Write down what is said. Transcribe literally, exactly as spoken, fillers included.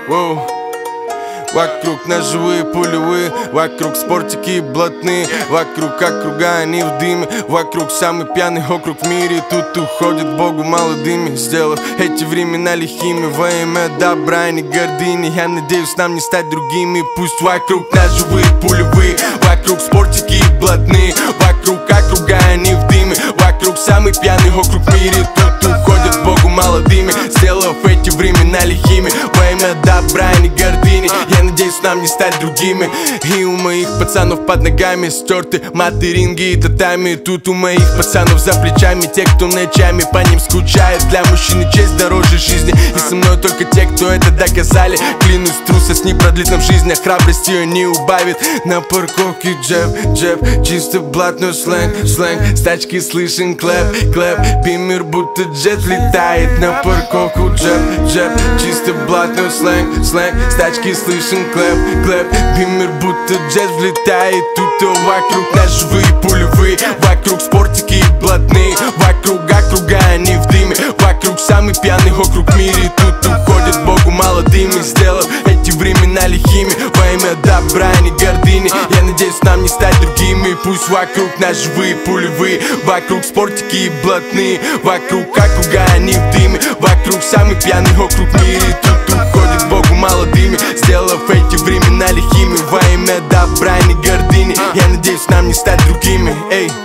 Воу. Вокруг ножевые пулевые, вокруг спортики блатные, вокруг округа они в дыме, вокруг самый пьяный округ в мире. Тут уходит Богу молодыми, сделав эти времена лихими во имя добра и не гордыни. Я надеюсь нам не стать другими. Пусть вокруг ножевые пулевые, вокруг спортики блатные, вокруг округа они в дыме, вокруг самый пьяный округ в мире. Тут уходит Богу молодыми, сделав эти времена лихими во имя добра и не гордыни. Я надеюсь нам не стать другими. И у моих пацанов под ногами стерты маты, ринги и татами. Тут у моих пацанов за плечами те, кто ночами по ним скучает. Для мужчины честь дороже жизни, и со мной только те, кто это доказали. Клянусь, трусость не продлит нам жизнь, а храбрость ее не убавит. На парковке джеб, джеб, чисто блатной сленг, сленг. С тачки слышен клэп, клэп, бимер будто джет летает. На парковку джеб, джеб, чисто блатной сленг, сленг. С тачки слышен клэп, клэп, бимер будто джет взлетает. Тут вокруг ножевые пулевые, вокруг спортики блатные, вокруг округа они в дыме, вокруг самый пьяный округ в мире. Тут уходит Богу молодыми, сделав эти времена лихими во имя добра и не гордыни. Я надеюсь нам не стать другими. Пусть вокруг ножевые пулевые, вокруг спортики блатные, вокруг округа они в дыме, вокруг самый пьяный округ в мире. Тут уходит Богу молодыми, сделав эти времена лихими во имя добра и не гордыни. Я надеюсь нам не стать другими. Эй.